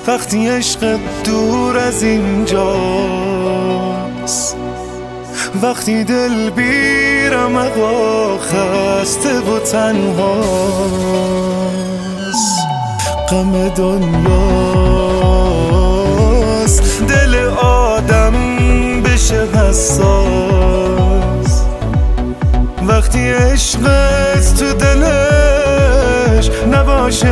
وقتی عشق دور از اینجاست، وقتی دل بی‌رمق و خسته و تنهاست. غم دنیاست دل آدم بشه حساس، وقتی عشقت تو دلش نباشه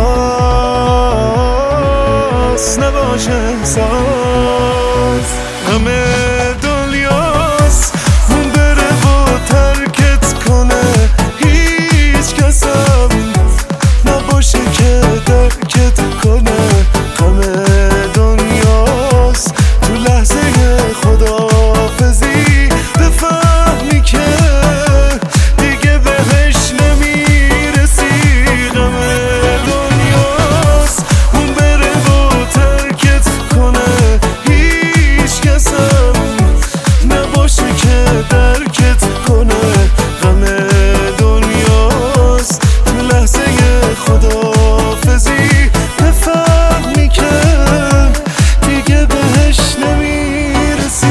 احساس، نباشه احساس. غم دنیاست اون بره و ترکت کنه، هیچ کسم نباشه که درکت کنه. غم دنیاست تو لحظه خداحافظی بفهمی که دیگه بهش نمیرسی. غم دنیاست اون بره و ترکت کنه، هیچ کسم نباشه که درکت کنه. غم دنیاست تو لحظه خداحافظی بفهمی که دیگه بهش نمیرسی.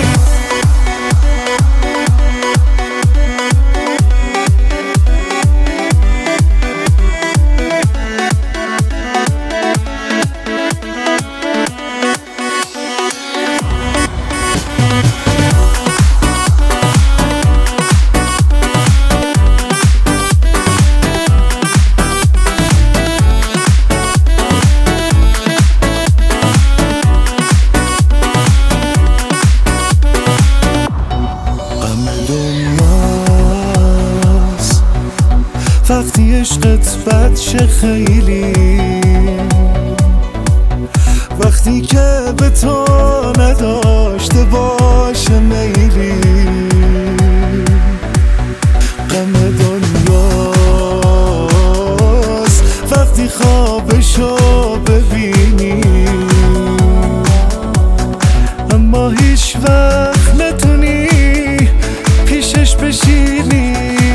وقتی عشقت بد شه خیلی، وقتی که به تو نداشته باشه میلی. غم دنیاست وقتی خوابشو ببینی، اما هیچ وقت نتونی پیشش بشینی،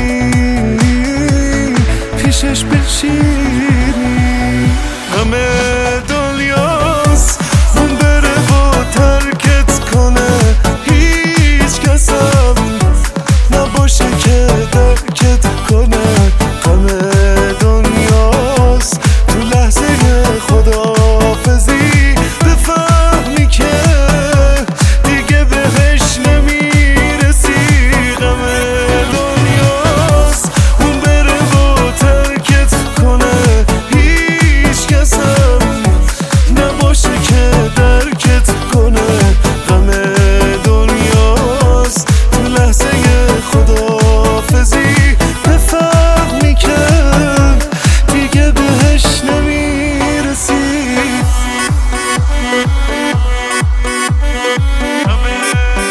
پیشش بشینی. غم دنیاست اون بره و ترکت کنه، هیچ کسم نباشه که درکت کنه. غم دنیاست تو لحظه خداحافظی بفهمی که دیگه بهش نمیرسی. غم دنیاست اون بره و ترکت کنه، هیچ کسم نباشه که درکت کنه. غم دنیاست تو لحظه خداحافظی بفهمی که دیگه بهش نمیرسی.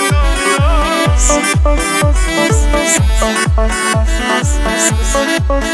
غم دنیاست